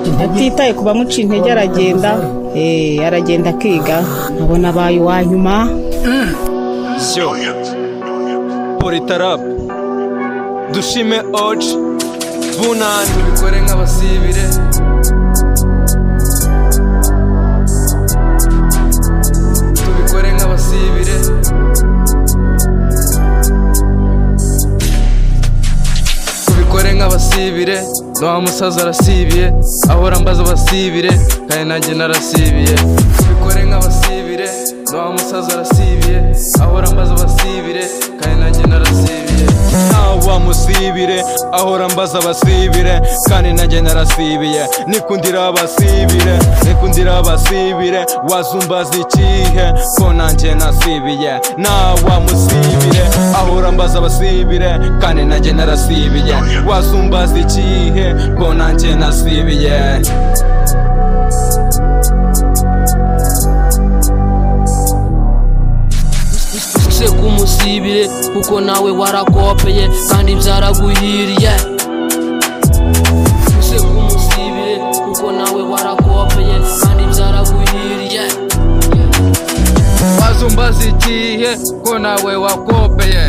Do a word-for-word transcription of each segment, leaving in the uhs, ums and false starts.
atitaye kuba muca intege aragenda eh aragenda akiga abona abaye wa nyuma syo Politarap dushime oje bunani tubikore nk'abasibire tubikore nk'abasibire tubikore nk'abasibire no musaza arasibiye ahora mbaza abasibire kandi nanjye narasibiye tubikore nk'abasibire no musaza arasibiye ahora mbaza abasibire kandi nanjye narasibiye ntawa musibire ahora mbaza abasibire kandi nanjye narasibiye nikundira abasibire nikundira abasibire wazumbaza ikihe ko nanjye nasibiye ntawa musibire ahora mbaza abasibire kandi nanjye narasibiye wazumbaza ikihe ko nanjye nasibiye kumusibire kuko nawe warakopeye kandi byaraguhiriye use kumusibire kuko nawe warakopeye kandi byaraguhiriye wazumbaza ikihe ko nawe wakopeye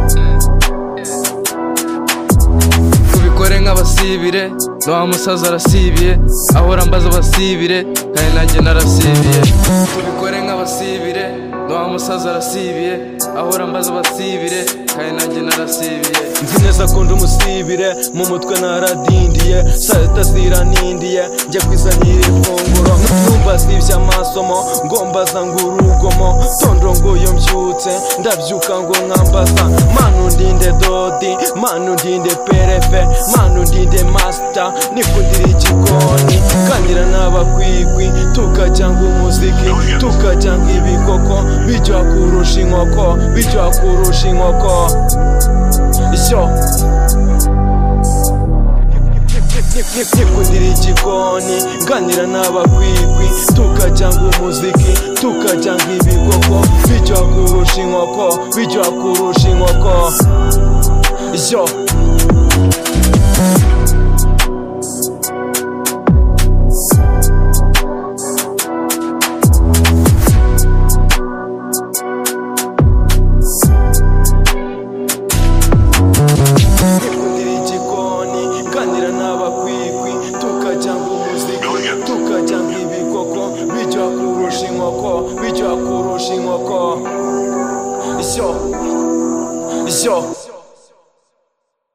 tubikore nk'abasibire no musaza arasibiye ahora mbaza abasibire kandi nanjye narasibiye tubikore nk'abasibire no musaza arasibiye ahora mbaza abasibire kandi nanjye narasibiye nzi neza ko ndi umusibire mu mutwe naradindiye saa ziranindiye njya kwizanira ifunguro numva sivye amasomo ngombaza ngo urugomo tondo ngo iyo mbyutse ndabyuka ngo nkambaza manu ndinde dodi manu ndinde perefe manu ndinde master nikundira igikoni kangira n'abakwigwi tukajyanga umuziki tukajyanga ibikoko bijya kurusha inkoko bijya kurusha inkoko isyo nikundira igikoni nganira n'abakwigwi tukajyanga umuziki tukajyanga ibikoko bijya kurusha inkoko bijya kurusha inkoko isyo